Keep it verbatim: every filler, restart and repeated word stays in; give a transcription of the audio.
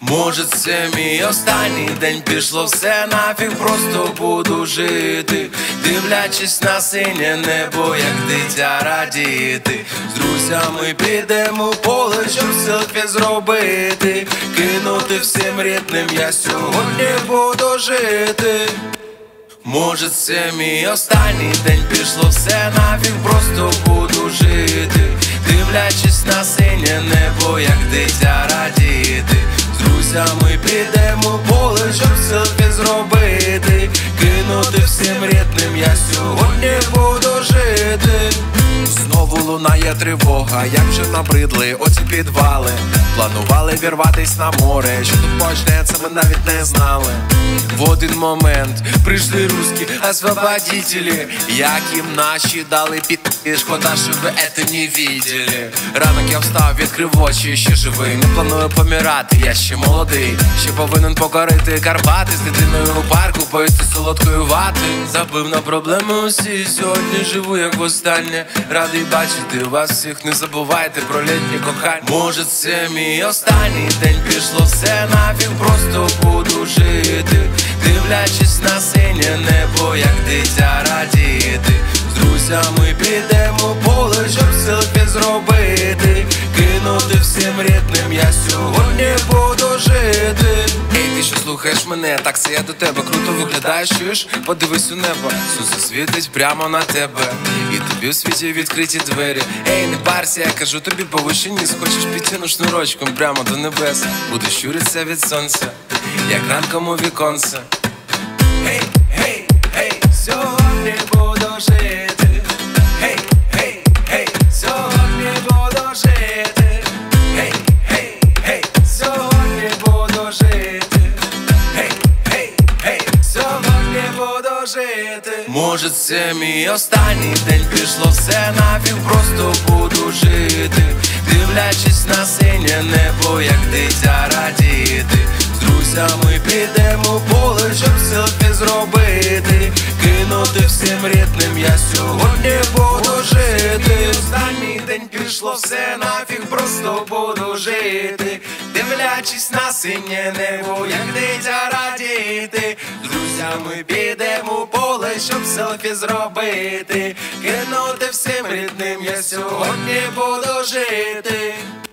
Може, це мій останній день, пішло все нафіг, просто буду жити, дивлячись на синє небо, як дитя радіти. З друзями підемо в поле, щоб селфі зробити, кинути всім рідним, я сьогодні буду жити. Може, це мій останній день, пішло все нафіг, просто буду жити, дивлячись на синє небо, як дитя радіти. З друзями підемо в поле, щоб селфі зробити, кинути всім рідним, я сьогодні буду жити. Знову лунає тривога, як вже набридли оці підвали. Планували вірватись на море, що тут почнеться, ми навіть не знали. В один момент прийшли русські освободителі, як їм наші дали піти, шкода, що ви це не видели. Ранок я встав, відкрив очі, ще живий, не планую помирати, я ще молодий, ще повинен покорити Карпати, з дитиною у парку поїсти солодкої вати. Забив на проблеми усі, сьогодні живу як востаннє, радий бачити вас всіх, не забувайте про літнє кохання. Може, це мій останній день, пішло все нафіг, просто буду жити, дивлячись на синє небо, як дитя радіти. З друзями підемо в поле, щоб селфі зробити, кинути всім рідним, я сьогодні буду жити. Ей, ти що слухаєш мене, так це я до тебе, круто виглядаєш, чуєш? Подивись у небо, сонце світить прямо на тебе, і тобі у світі відкриті двері. Ей, не парся, я кажу тобі повищені, схочеш підтяну шнурочком прямо до небес, будеш щуритися від сонця, як ранком у віконце. Гей, гей, гей, сьогодні буду жити. Гей, гей, гей, сьогодні буду жити. Гей, гей, гей, сьогодні буду жити. Гей, гей, гей, сьогодні буду жити. Може, це мій останній день, пішло все нафіг, просто буду жити, дивлячись на синє небо, як дитя радіти. З друзями підемо в поле, щоб селфі зробити, кинути всім рідним, я сьогодні буду жити. Останній день, пішло все нафіг, просто буду жити, дивлячись на синє небо, як дитя радіти. З друзями підемо в поле, щоб селфі зробити, кинути всім рідним, я сьогодні буду жити.